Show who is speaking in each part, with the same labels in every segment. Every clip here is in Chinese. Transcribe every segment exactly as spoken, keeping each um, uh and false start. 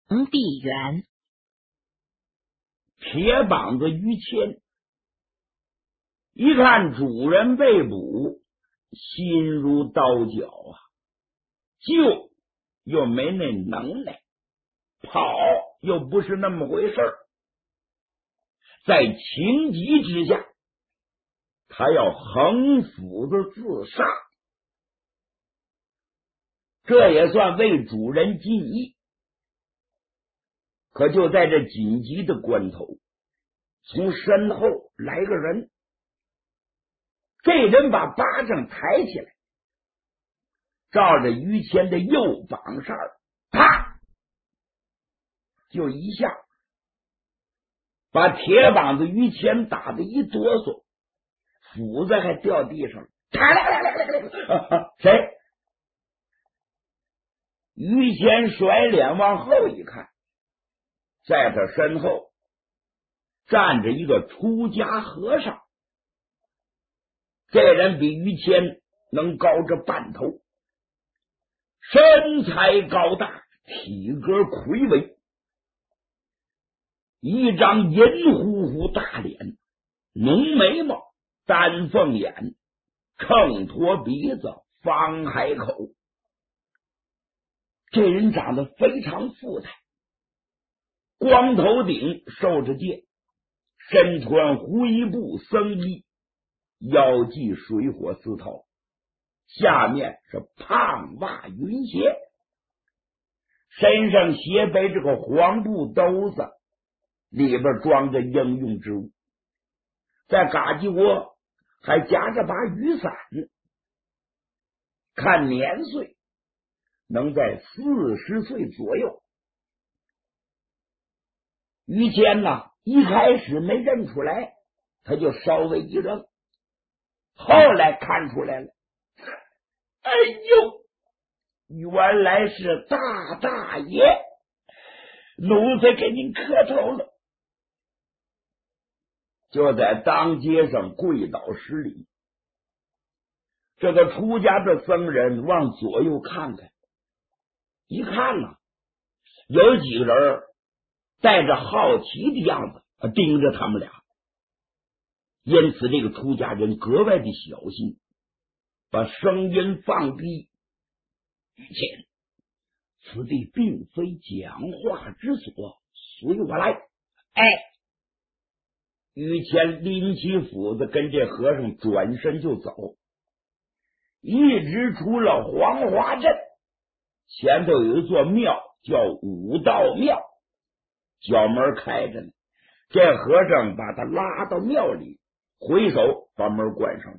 Speaker 1: 帝元。
Speaker 2: 铁膀子于谦一看主人被捕，心如刀绞啊，救又没那能耐，跑又不是那么回事儿，在情急之下，他要横斧子自杀，这也算为主人尽义。可就在这紧急的关头，从身后来个人，这人把巴掌抬起来，照着于谦的右膀上啪就一下，把铁膀子于谦打得一哆嗦，斧子还掉地上了。谁？于谦甩脸往后一看，在他身后站着一个出家和尚，这人比于谦能高着半头，身材高大，体格魁伟，一张银乎乎大脸，浓眉毛，丹凤眼，秤砣鼻子，方海口。这人长得非常富态，光头顶，受着戒，身穿灰布僧衣，腰系水火丝绦，下面是胖袜云鞋，身上斜背着个黄布兜子，里边装着应用之物，在嘎叽窝还夹着把雨伞，看年岁能在四十岁左右。于谦呐，一开始没认出来，他就稍微一愣，后来看出来了，哎呦，原来是大大爷，奴才给您磕头了。就在当街上跪倒施礼。这个出家的僧人往左右看看，一看呢、啊，有几个人带着好奇的样子盯着他们俩，因此这个出家人格外的小心，把声音放低。于谦，此地并非讲话之所，随我来。哎，于谦拎起斧子跟这和尚转身就走，一直出了黄华镇，前头有一座庙叫武道庙，角门开着呢，这和尚把他拉到庙里，回手把门关上了。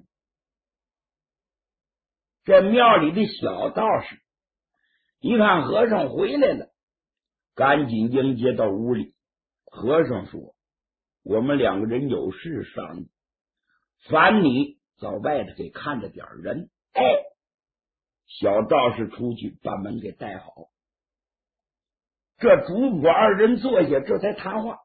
Speaker 2: 这庙里的小道士一看和尚回来了，赶紧迎接到屋里。和尚说，我们两个人有事商议，烦你在外头给看着点人。哎，小道士出去把门给带好。这主仆二人坐下，这才谈话。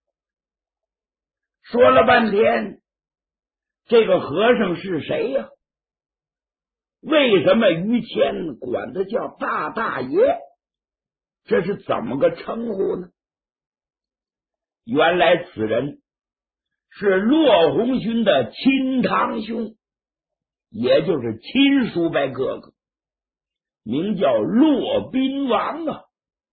Speaker 2: 说了半天，这个和尚是谁呀、啊？为什么于谦管他叫大大爷？这是怎么个称呼呢？原来此人是骆红勋的亲堂兄，也就是亲叔伯哥哥，名叫骆宾王啊。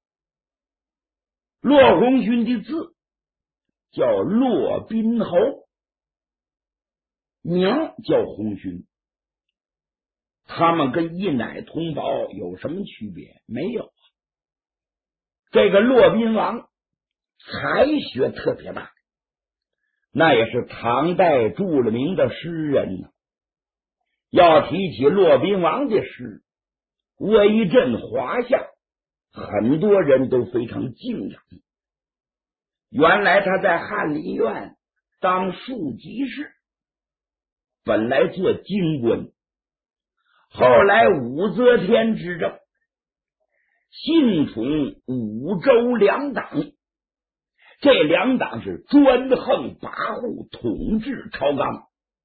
Speaker 2: 骆红勋的字叫骆宾侯，名叫红勋。他们跟一奶同胞有什么区别？没有。这个骆宾王才学特别大，那也是唐代著了名的诗人呢。要提起骆宾王的诗，威震华夏，很多人都非常敬仰。原来他在翰林院当庶吉士，本来做京官，后来武则天执政，信从五州两党，这两党是专横跋扈，统治朝纲。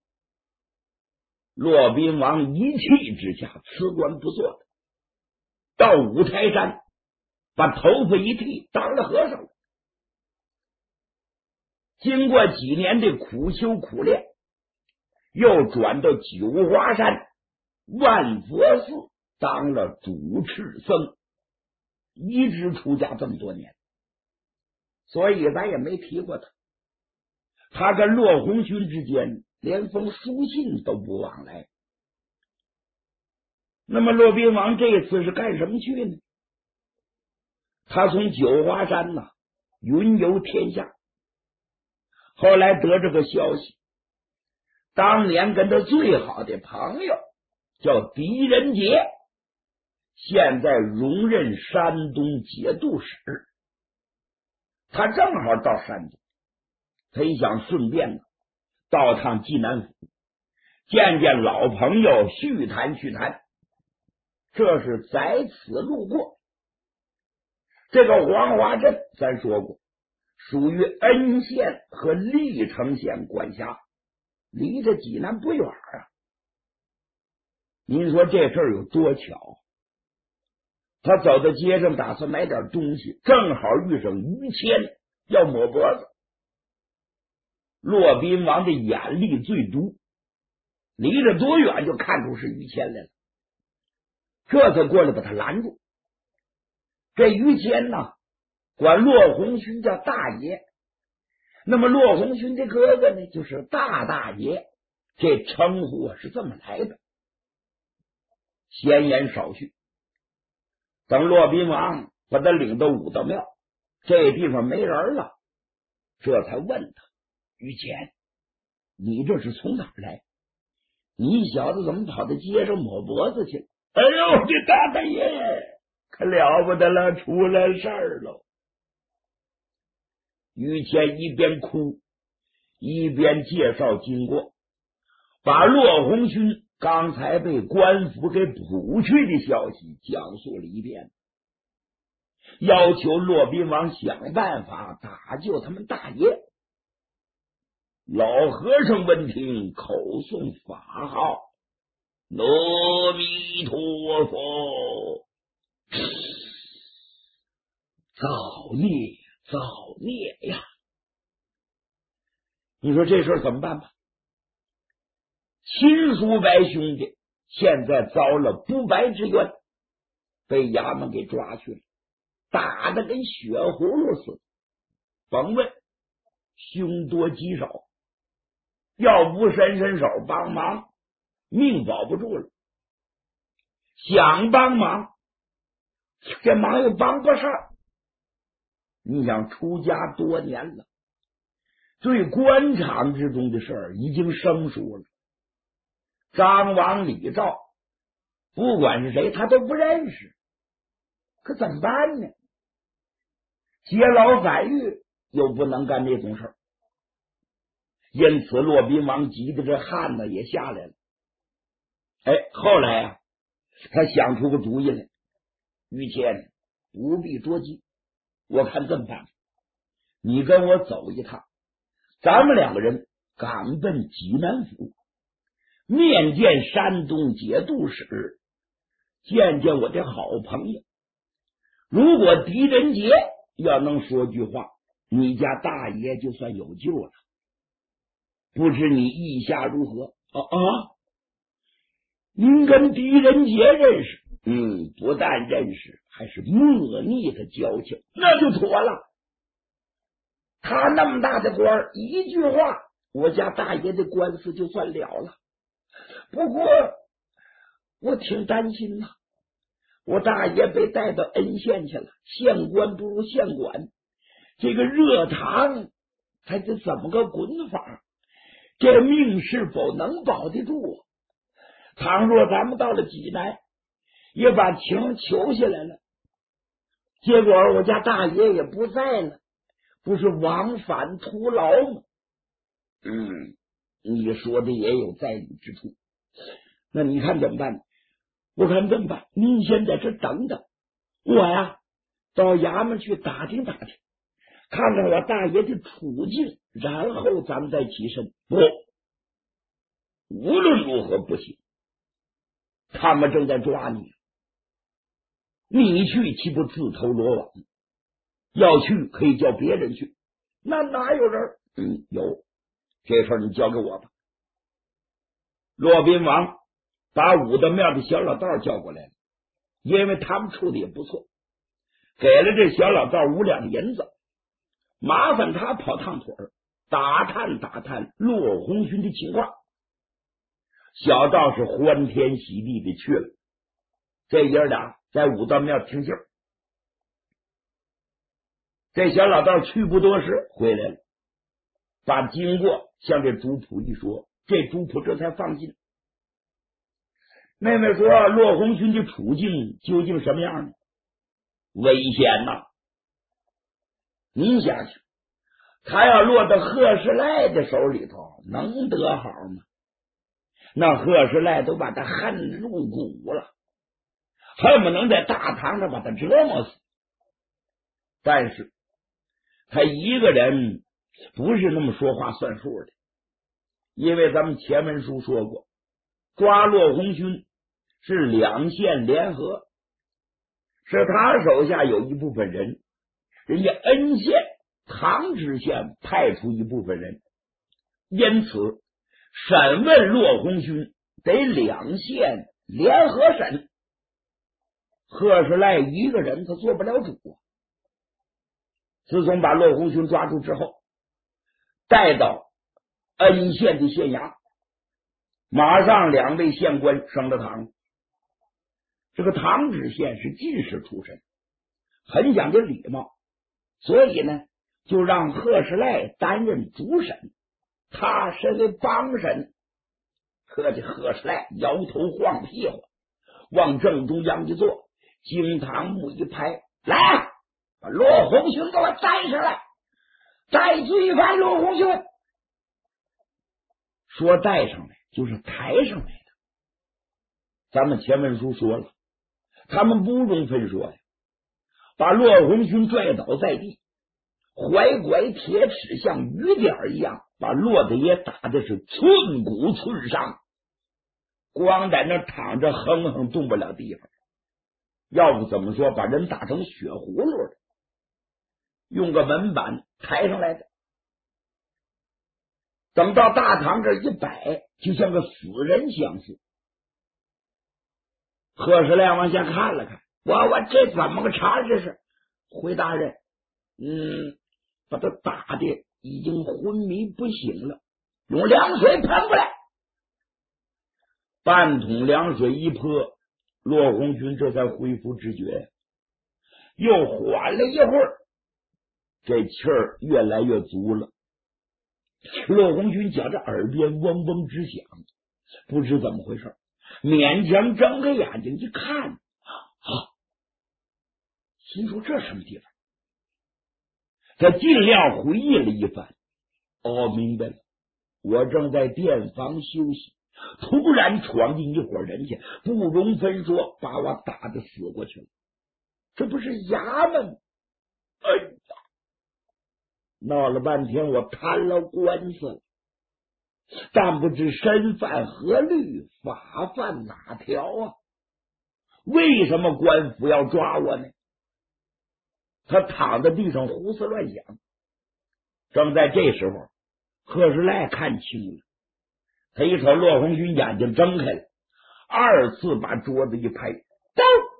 Speaker 2: 骆宾王一气之下辞官不做了，到五台山把头发一剃，当了和尚了。经过几年的苦修苦练，又转到九华山万佛寺当了主持僧，一直出家这么多年，所以咱也没提过他。他跟骆鸿勋之间连封书信都不往来。那么骆宾王这次是干什么去呢？他从九华山呐云游天下，后来得这个消息，当年跟他最好的朋友叫狄仁杰，现在荣任山东节度使，他正好到山东，他也想顺便呢到趟济南府，见见老朋友，叙谈叙谈。这是在此路过。这个黄华镇咱说过属于恩县和历城县管辖，离着济南不远啊。您说这事儿有多巧？他走到街上打算买点东西，正好遇上于谦要抹脖子。骆宾王的眼力最毒，离着多远就看出是于谦来了，这才过来把他拦住。这于谦呢管骆鸿勋叫大爷，那么骆鸿勋的哥哥呢就是大大爷，这称呼啊是这么来的。闲言少叙，等骆宾王把他领到武道庙，这地方没人了，这才问他：于谦，你这是从哪儿来？你小子怎么跑到街上抹脖子去了？哎呦，这大大爷可了不得了，出了事儿喽！于谦一边哭一边介绍经过，把骆鸿勋刚才被官府给捕去的消息讲述了一遍，要求骆宾王想办法打救他们大爷。老和尚闻听，口诵法号：阿弥陀佛，造孽造孽呀！你说这事儿怎么办吧？秦叔白兄弟现在遭了不白之冤，被衙门给抓去了，打得跟血葫芦似的。甭问凶多吉少，要不伸伸手帮忙，命保不住了。想帮忙，这忙又帮不上。你想出家多年了，对官场之中的事儿已经生疏了。张王李赵不管是谁他都不认识，可怎么办呢？劫牢反狱又不能干这种事儿，因此骆宾王急得这汗呢也下来了。哎，后来啊他想出个主意来，于谦不必着急，我看这么办，你跟我走一趟，咱们两个人赶奔济南府，面见山东节度使，见见我的好朋友。如果狄仁杰要能说句话，你家大爷就算有救了。不知你意下如何？啊啊！您跟狄仁杰认识？嗯，不但认识，还是莫逆的交情，那就妥了。他那么大的官，一句话，我家大爷的官司就算了了。不过我挺担心呐，我大爷被带到恩县去了，县官不如县管，这个热堂他这怎么个滚法？这命是否能保得住？倘若咱们到了济南，也把情求下来了，结果我家大爷也不在了，不是往返徒劳吗？嗯，你说的也有在理之处。那你看怎么办？我看这么办，您先在这等等，我呀到衙门去打听打听，看看我大爷的处境，然后咱们再起身。不，无论如何不行，他们正在抓你。 你去岂不自投罗网？要去可以叫别人去，那哪有人？嗯，有，这事儿你交给我吧。骆宾王把武德庙的小老道叫过来了，因为他们处的也不错，给了这小老道五两银子，麻烦他跑趟腿儿，打探打探骆红勋的情况。小道是欢天喜地的去了，这爷俩在武道庙听信儿。这小老道去不多时回来了，把经过向这主仆一说，这主仆这才放心。妹妹说骆红勋的处境究竟什么样呢？危险呐！您想想，他要落到贺世赖的手里头，能得好吗？那贺世赖都把他恨入骨了，恨不能在大堂上把他折磨死。但是他一个人不是那么说话算数的，因为咱们前文书说过，抓骆红勋是两县联合，是他手下有一部分人，人家恩县、唐知县派出一部分人，因此审问骆红勋得两县联合审。贺世赖一个人他做不了主啊。自从把骆红勋抓住之后，带到恩县的县衙，马上两位县官升了堂。这个唐知县是进士出身，很讲究礼貌，所以呢就让贺世赖担任主审，他身为帮审。可这贺世赖摇头晃屁股，往正中央一坐，惊堂木一拍，来，把骆红勋给我带上来，带罪犯骆红勋。说带上来就是抬上来的。咱们前文书说了，他们不容分说呀，把骆红勋拽倒在地，怀拐铁齿像雨点一样，把骆大爷打的是寸骨寸伤，光在那躺着哼哼动不了地方，要不怎么说把人打成血葫芦的，用个门板抬上来的。等到大堂这一摆，就像个死人相似。贺世赖往下看了看，我我这怎么个茬这是？回大人，嗯，把他打的已经昏迷不醒了，用凉水喷过来。半桶凉水一泼，骆红勋这才恢复知觉，又缓了一会儿，这气儿越来越足了。骆红勋觉着耳边嗡嗡直响，不知怎么回事，勉强睁开眼睛一看，啊，心说这什么地方？他尽量回忆了一番，哦，明白了，我正在店房休息，突然闯进一伙人去，不容分说，把我打得死过去了。这不是衙门？哎呀，闹了半天我摊了官司了，但不知身犯何律，法犯哪条啊？为什么官府要抓我呢？他躺在地上胡思乱想。正在这时候，贺世赖看清了，他一瞅骆红勋眼睛睁开了，二次把桌子一拍，走！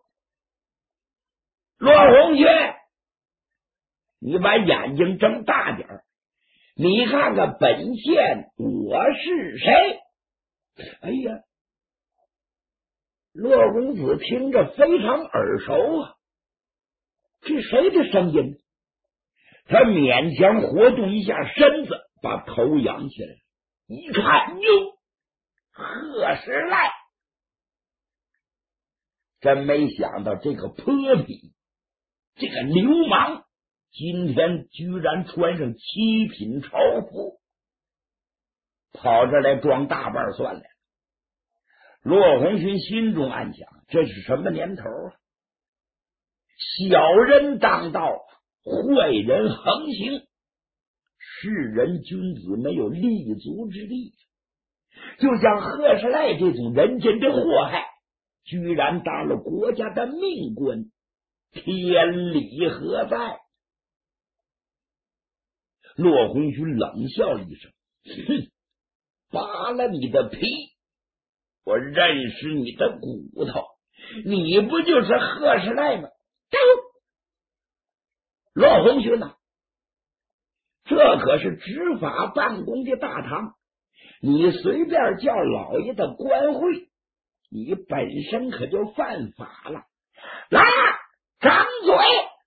Speaker 2: 骆红勋，你把眼睛睁大点儿，你看看本县我是谁？哎呀，骆公子听着非常耳熟啊，这谁的声音？他勉强活动一下身子，把头仰起来，一看，哟，贺世赖！真没想到这个泼皮，这个流氓，今天居然穿上七品朝服，跑这来装大瓣蒜来了。骆红勋心中暗想，这是什么年头啊？小人当道，坏人横行，世人君子没有立足之地。就像贺世赖这种人间的祸害，居然当了国家的命官， 天理何在？骆红勋冷笑一声，哼，扒了你的皮，我认识你的骨头，你不就是贺世赖吗？骆红勋呐、啊，这可是执法办公的大堂，你随便叫老爷的官会，你本身可就犯法了。来呀，张嘴！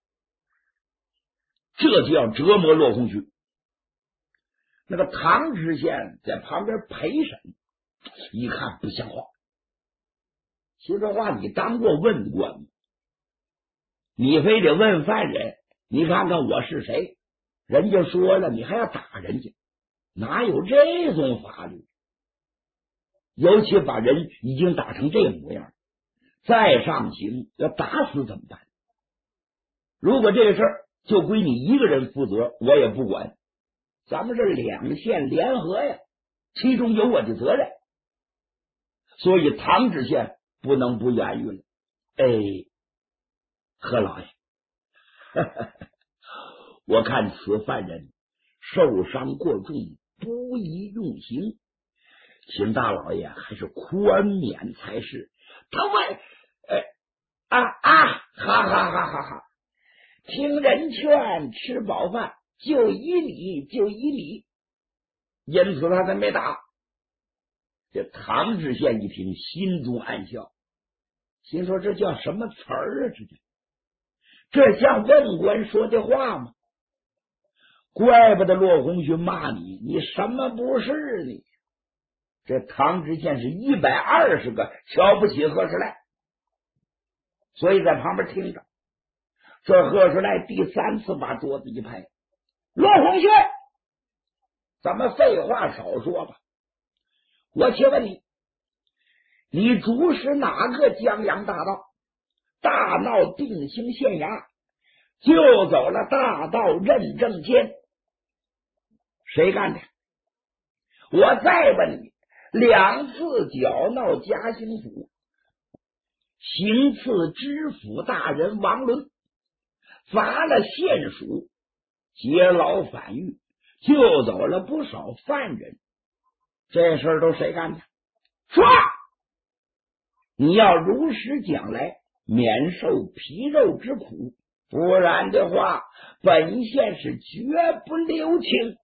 Speaker 2: 这就要折磨骆红勋。那个唐知县在旁边陪审，一看不像话，说这话你当过问官吗？你非得问犯人，你看看我是谁？人家说了，你还要打人家，哪有这种法律？尤其把人已经打成这模样，再上刑要打死怎么办？如果这个事儿就归你一个人负责，我也不管。咱们这两县联合呀，其中有我的责任，所以唐知县不能不言语了。哎，何老爷，呵呵，我看此犯人受伤过重，不宜用刑，请大老爷还是宽免才是。他问，呃啊啊，哈哈哈哈哈！听人劝，吃饱饭，就一礼就一礼，因此他才没打。这唐知县一听，心中暗笑，心说这叫什么词儿啊？这这像问官说的话吗？怪不得骆红勋骂你，你什么不是你？这唐知县是一百二十个瞧不起贺世赖，所以在旁边听着。这贺世赖第三次把桌子一拍，骆红勋，咱们废话少说吧，我且问你，你主使哪个江洋大盗？大闹定兴县衙，就走了大盗任正谦，谁干的？我再问你，两次搅闹嘉兴府，行刺知府大人王伦，砸了县署，劫牢反狱，救走了不少犯人，这事儿都谁干的？说，你要如实讲来，免受皮肉之苦，不然的话，本县是绝不留情。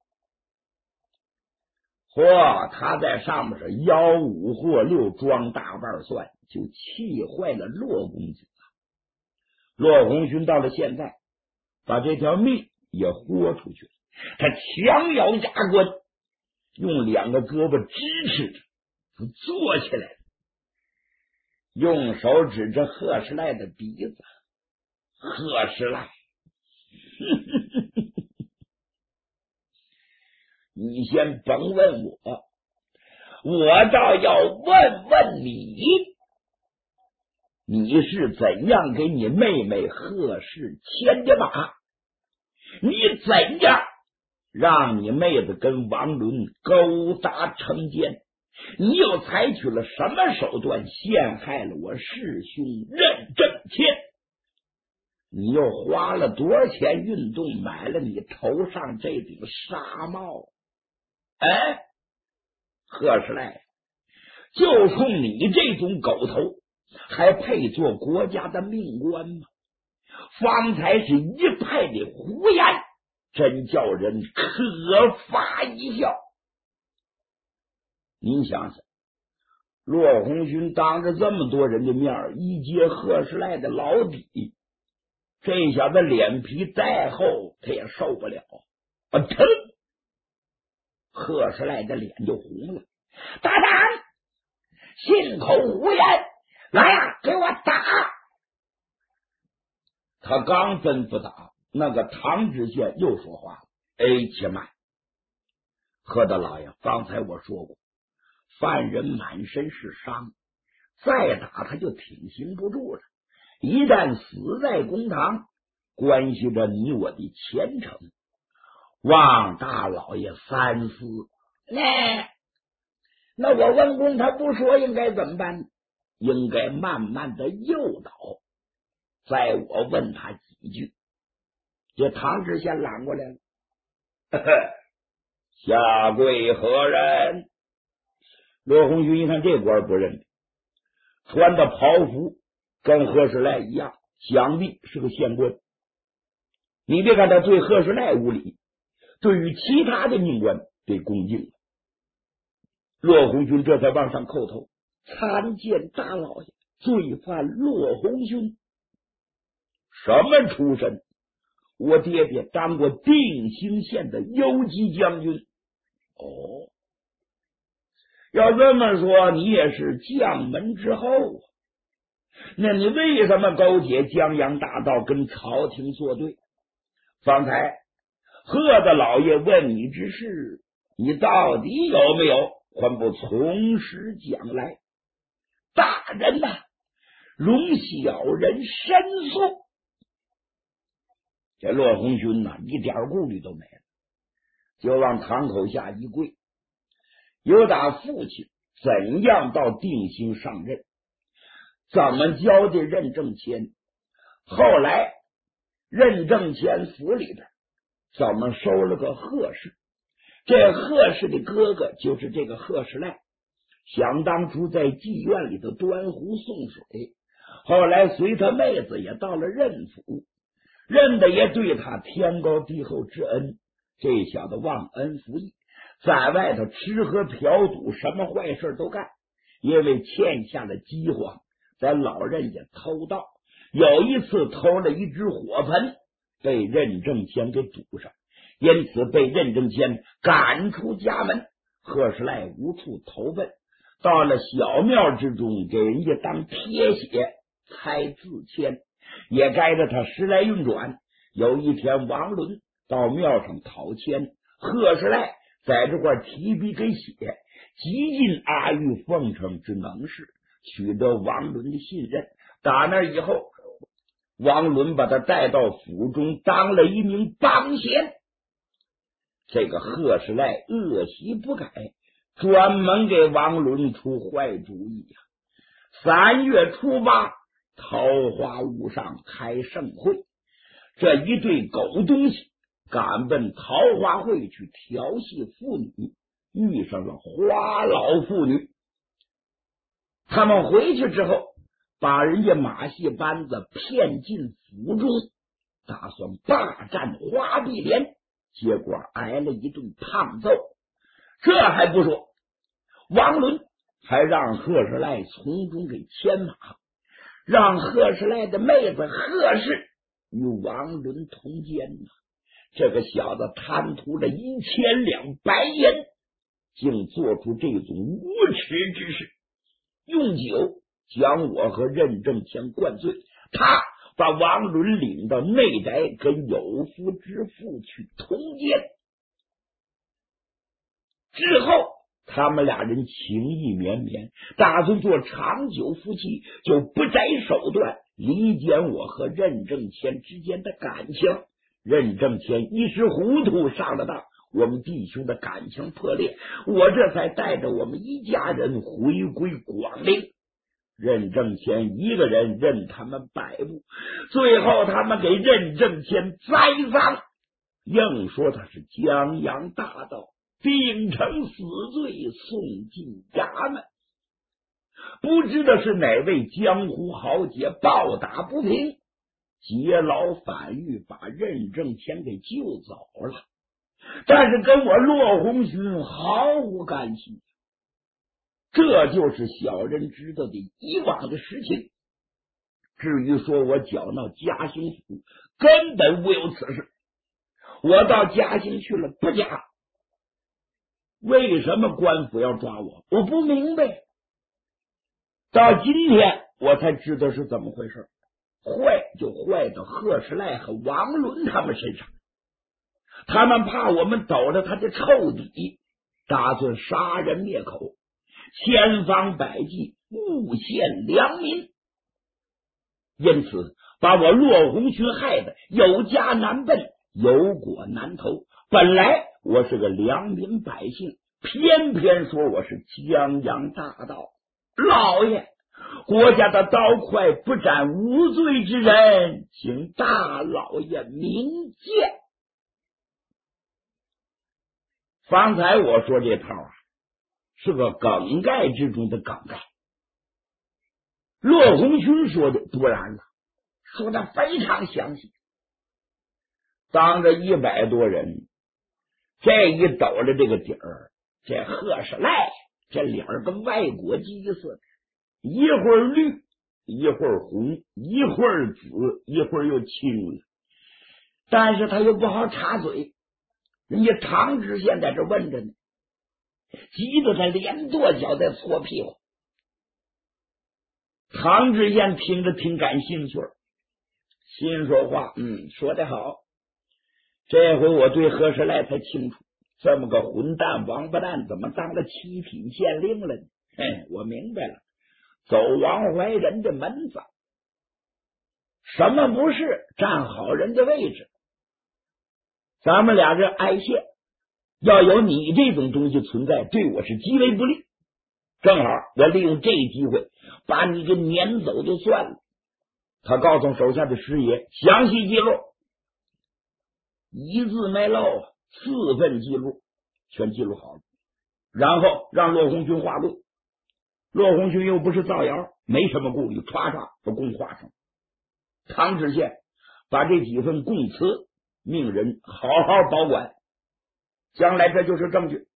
Speaker 2: 嚯，他在上面是吆五或六装大半算，就气坏了骆公子。骆红勋到了现在，把这条命也豁出去了，他强咬牙关，用两个胳膊支持着，他坐起来了，用手指着贺世赖的鼻子。贺世赖，你先甭问我，我倒要问问你，你是怎样给你妹妹贺氏牵的马？你怎样让你妹子跟王伦勾搭成奸？你又采取了什么手段陷害了我师兄任正谦？你又花了多少钱运动买了你头上这顶纱帽？哎，贺世赖，就冲你这种狗头，还配做国家的命官吗？方才是一派的胡言，真叫人可发一笑。您想想，骆红勋当着这么多人的面一揭贺世赖的老底，这小子脸皮再厚他也受不了啊！腾，贺世赖的脸就红了。大胆，信口胡言，来呀，给我打！他刚吩咐打，那个唐知县又说话了：哎，且慢，贺大老爷，刚才我说过，犯人满身是伤，再打他就挺刑不住了，一旦死在公堂，关系着你我的前程，望大老爷三思。那那我文公他不说，应该怎么办？应该慢慢的诱导， 赛我问他几句。这唐知县拦过来了，下跪何人？骆红军一看这官不认得，穿的袍服跟贺世赖一样，想必是个县官。你别看他对贺世赖无礼，对于其他的命官得恭敬。骆红军这才往上叩头，参见大老爷，罪犯骆红军。什么出身？我爹爹当过定兴县的游击将军。哦，要这么说，你也是将门之后啊？那你为什么勾结江洋大盗跟朝廷作对？方才贺大老爷问你之事，你到底有没有还不从实讲来？大人呐、啊，容小人申诉。这骆红军呐、啊，一点顾虑都没了，就往堂口下一跪。有打父亲怎样到定兴上任，怎么教的任正谦，后来任正谦府里边怎么收了个贺氏，这贺氏的哥哥就是这个贺世赖，想当初在妓院里头端壶送水，后来随他妹子也到了任府，任的也对他天高地厚之恩，这小子忘恩负义，在外头吃喝嫖赌，什么坏事都干，因为欠下了饥荒，在老任家偷盗，有一次偷了一只火盆，被任正谦给堵上，因此被任正谦赶出家门。贺世赖无处投奔，到了小庙之中给人家当贴血猜字签，也该着他时来运转。有一天王伦到庙上讨签，贺世赖在这块提笔给写，极尽阿谀奉承之能事，取得王伦的信任。打那以后，王伦把他带到府中当了一名帮闲。这个贺世赖恶习不改，专门给王伦出坏主意呀、啊。三月初八，桃花坞上开盛会，这一对狗东西赶奔桃花会去调戏妇女，遇上了花老妇女。他们回去之后，把人家马戏班子骗进府中，打算霸占花碧莲，结果挨了一顿胖揍。这还不说，王伦还让贺世赖从中给牵马，让贺世赖的妹子贺氏与王伦同奸呢。这个小子贪图了一千两白银，竟做出这种无耻之事，用酒将我和任正谦灌醉，他把王伦领到内宅，跟有夫之妇去通奸。之后他们俩人情意绵绵，打算做长久夫妻，就不择手段离间我和任正谦之间的感情。任正谦一时糊涂上了当，我们弟兄的感情破裂，我这才带着我们一家人回归广陵。任正谦一个人任他们摆布，最后他们给任正谦栽赃，硬说他是江洋大盗，定成死罪，送进衙门。不知道是哪位江湖豪杰暴打不平，劫牢反狱，把任正谦给救走了，但是跟我骆红勋毫无干系。这就是小人知道的以往的事情。至于说我搅闹嘉兴府，根本无有此事。我到嘉兴去了不假，为什么官府要抓我？我不明白。到今天我才知道是怎么回事。坏就坏到贺世赖和王伦他们身上，他们怕我们抖了他的臭底，打算杀人灭口，千方百计诬陷良民，因此把我骆红勋害得有家难奔，有果难投。本来我是个良民百姓，偏偏说我是江洋大盗。老爷， 国家的刀快不斩无罪之人，请大老爷明鉴。方才我说这套啊，是个梗概之中的梗概。骆红勋说的不然了，说的非常详细。当着一百多人，这一抖了这个底儿，这贺世赖这脸儿跟外国鸡似的，一会儿绿，一会儿红，一会儿紫，一会儿又青了。但是他又不好插嘴，人家唐知县在这问着呢，急得他连跺脚在搓屁股。唐知县听着挺感兴趣，心说话，嗯，说得好，这回我对何时来才清楚，这么个混蛋王八蛋怎么当了七品县令了呢？嘿，我明白了，走王怀仁的门子，什么不是占好人的位置？咱们俩这挨线，要有你这种东西存在，对我是极为不利。正好我利用这个机会把你给撵走就算了。他告诉手下的师爷详细记录，一字没漏，四份记录全记录好了，然后让骆红勋画论。骆红勋又不是造谣，没什么顾虑，唰唰把供画上。唐知县把这几份供词命人好好保管，将来这就是证据。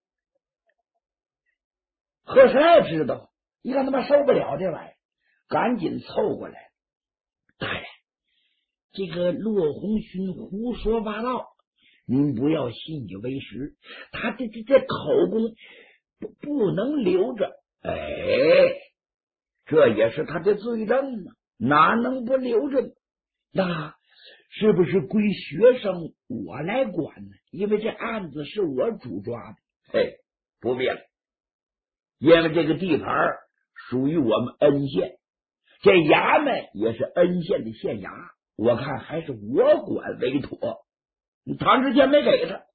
Speaker 2: 贺世爱知道，一看他妈受不了这玩意儿，赶紧凑过来。大人，这个骆红勋胡说八道，您不要信以为实，他这这这口供不不能留着。哎，这也是他的罪证呢，哪能不留着呢？那是不是归学生我来管呢？因为这案子是我主抓的。嘿，不必了，因为这个地盘属于我们恩县，这衙门也是恩县的县衙，我看还是我管为妥。唐知县没给他，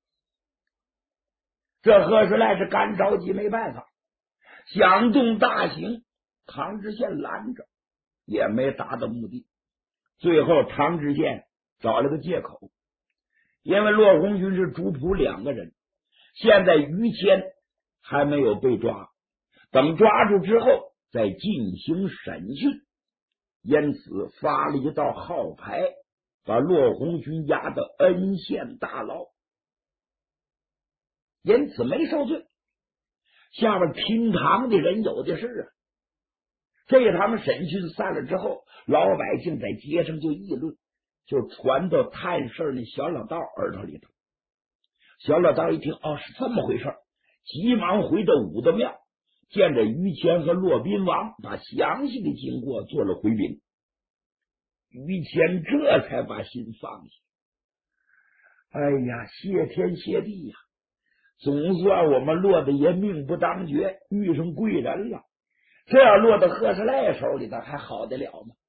Speaker 2: 这贺世赖是干着急没办法，想动大刑，唐知县拦着也没达到目的。最后唐知县找了个借口，因为骆红勋是主仆两个人，现在于谦还没有被抓，等抓住之后再进行审讯，因此发了一道号牌，把骆红勋押到恩县大牢，因此没受罪。下边听堂的人有的是啊。这堂审讯散了之后，老百姓在街上就议论，就传到探事那小老道耳朵里头。小老道一听，哦，是这么回事，急忙回到武德庙，见着于谦和骆宾王，把详细的经过做了回禀。于谦这才把心放下。哎呀，谢天谢地呀，总算我们骆大爷命不当绝，遇上贵人了。这要落到贺世赖手里头还好得了吗？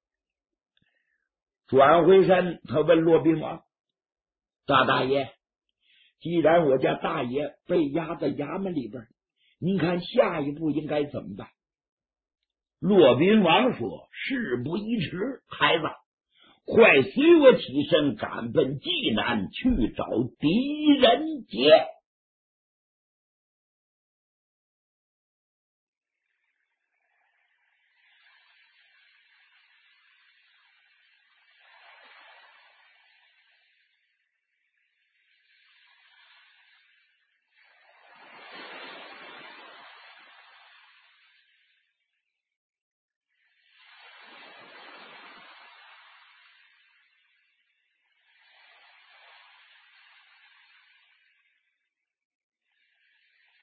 Speaker 2: 转回身他问骆宾王，大大爷，既然我家大爷被押到衙门里边，您看下一步应该怎么办？骆宾王说，事不宜迟，孩子快随我起身，赶奔济南去找狄仁杰。